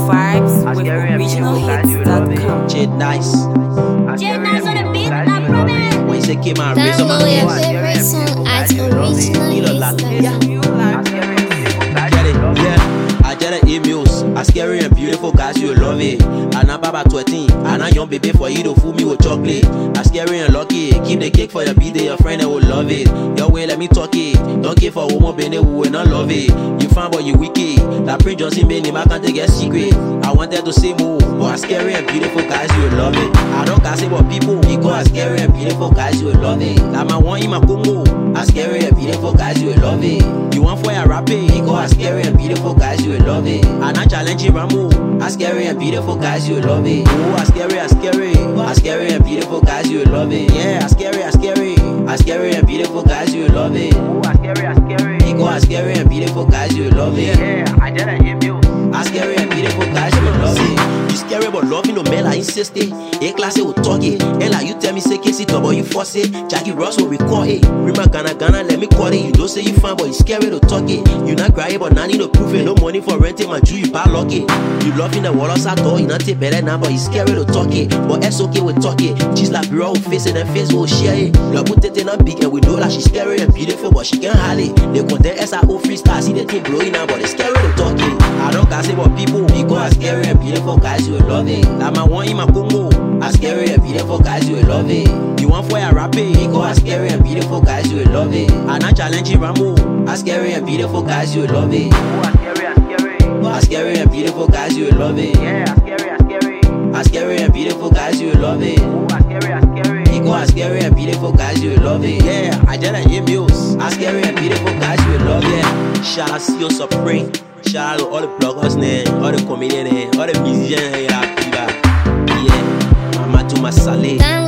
vibes with originalhits.com. Jade Nice. Jade Nice on the beat, I promise. When you say came out, raise on my Download your face. favorite song at I get the emails. I scary and beautiful guys, you love it. And I'm Baba 13. And I'm young baby for you to fool me with chocolate. I scary and lucky. Keep the cake for your birthday, your friend that will love it. Your way, let me talk it. Don't give for a woman, baby, who will not love it. You find but you wicked. That Prince Johnson made him, I can't take a secret. I wanted to say more, but I scary and beautiful guys, you love it. I don't care say about people, because I scary and beautiful guys, you love it. Like my one in my Congo. I scary and beautiful guys, you love it. You want for your rapping, because I scary and beautiful guys, you love it. And I challenge you, Ramu. I scary and beautiful guys, you love it. Oh, I scary, I scary. I scary and beautiful guys, you love it. Yeah, I scary, I scary. I scary and beautiful guys, you love it. Oh, I scary, I scary. Because I scary and beautiful guys, you love it. Yeah, I did a hit you. I scary and beautiful guys, you love it. You scary but loving no man, I insist it. A class will talk it. And like you tell me, say, KC double, you force it. Jackie Ross will record it. Rima Ghana, let me call it. You don't say you fine, but you scary to talk it. You not crying, but not need no proof it. No money for renting, my Jew, you bad luck it. You loving the wall outside door, you not take better now, but you scary to talk it. But it's okay, we talk it. She's like, bro, face it and face will share it. Love put it in a big, and we know that she's scary and beautiful, but she can't hide it. They content SIO freestyle, see the thing blowing now, but it's scary to talk it. I don't care say about people, because I scary and beautiful guys, you love it. Like my one in my Congo. I scary and beautiful guys, you will love it. You want for your rapping, because I scary and beautiful guys, you will love it. And I challenge you, Ramu. I scary and beautiful guys, you will love it. Oh, I scary, I scary. I scary and beautiful guys, you will love it. Yeah, I scary, I scary. I scary and beautiful guys, you will love it. Oh, I scary, I scary. Because I scary and beautiful guys, you will love it. Yeah, I did an emails. I scary and beautiful guys, you will love it. Shout out to your Supreme. Shout out to all the bloggers, all the comedians, all the musicians, yeah, Mama to my Saleh.